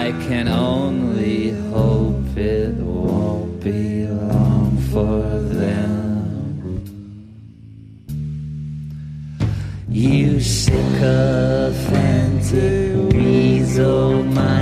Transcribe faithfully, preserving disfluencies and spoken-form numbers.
I can only hope it won't be long for them. You sycophantic weasel, my